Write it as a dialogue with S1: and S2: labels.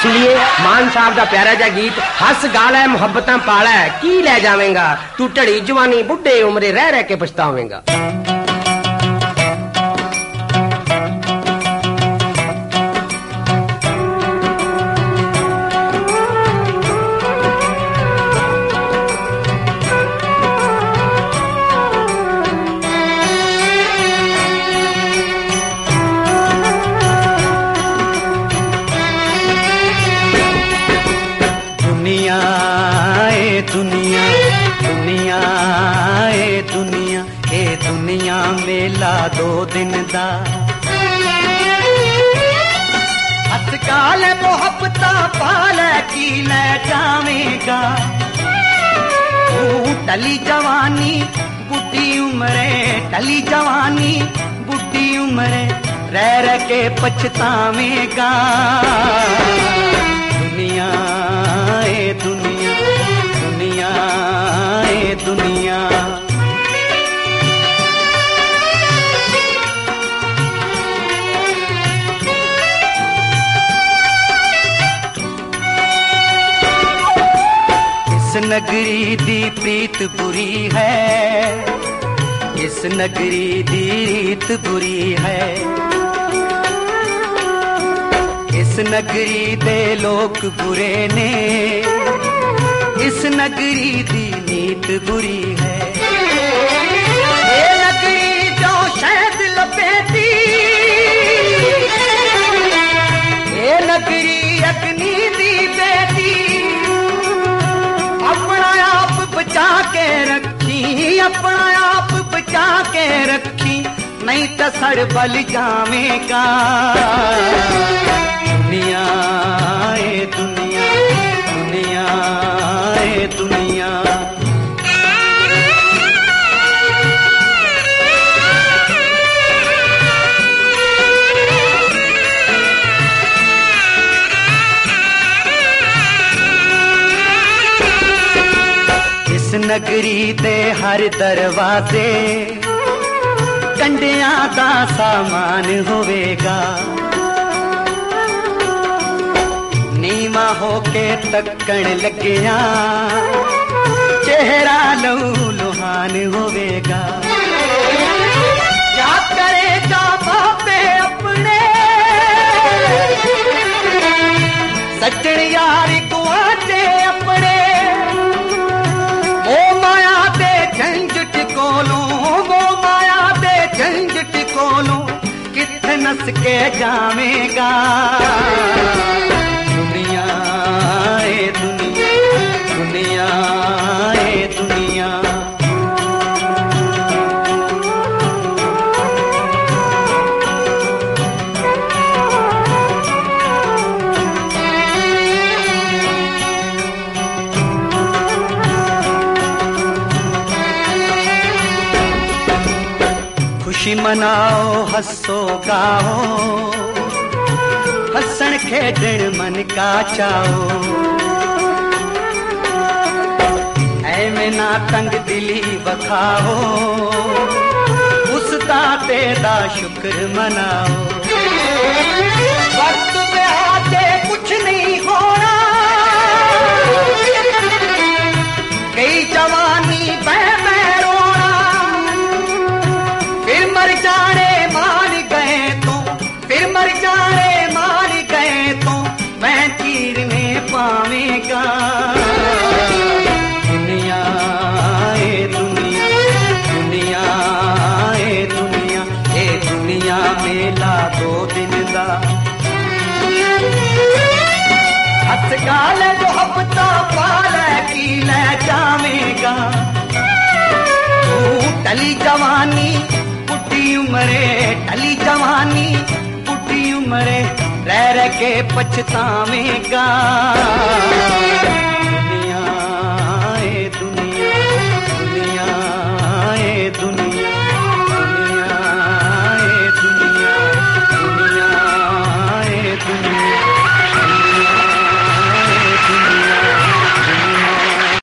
S1: इसलिए मान साहब का प्यारा जा गीत हस गाला मुहब्बतां पाला की लै जावेगा तू ढड़ी जवानी बुढ़े उमरे रह रह के पछतावेगा।
S2: दुनिया मेला 2 दिन दा हथ काले मोहब्बता पाले की ले जावेगा टली जवानी बुढ़ी उम्रे टली जवानी बुढ़ी उम्रे रह रह के पछतावेगा। दुनिया ए दुनिया दुनिया ए दुनिया नगरी दी प्रीत बुरी है इस नगरी दी रीत बुरी है इस नगरी दे लोग बुरे ने इस नगरी दी नीत बुरी है। ये नगरी जो शहद लपेटी ये नगरी अग्नि दी बेटी अपना आप बचा के रखी अपना आप बचा के रखी नहीं तो सड़ बल जावेगा। दुनिया ए दुनिया दुनिया ए दुनिया नगरी दे हर दरवाजे कंडिया दा सामान होवेगा नीमा होके तकण लगिया चेहरा लहू लुहान होवेगा। क्या करे जा बापे अपने सज्जन यारी कुआटे अपने वो माया दे झंझट कोलों वो माया दे झंझट कोलों किथे नस के जावेगा। दुनिया ए दुनिया दुनिया ए दुनिया खुशी मनाओ हंसो गाओ हंसण खेडण मन का चाओ ऐवें ना तंग दिली बखाओ उस दाते दा शुक्र मनाओ। वक्त पे आके कुछ नहीं होना कई जवानी बह रोना फिर मर जाने मान गए तो फिर मर जाने मान गए तो मैं तीर में पावेगा। दुनिया ए दुनिया दुनिया ए दुनिया ए दुनिया मेला 2 दिन दा हथ गाले मोहब्बता पाले की ले जावेगा टली जवानी बुढ़ी उम्रे टली जवानी बुढ़ी उम्रे रह रह के पछतावेगा।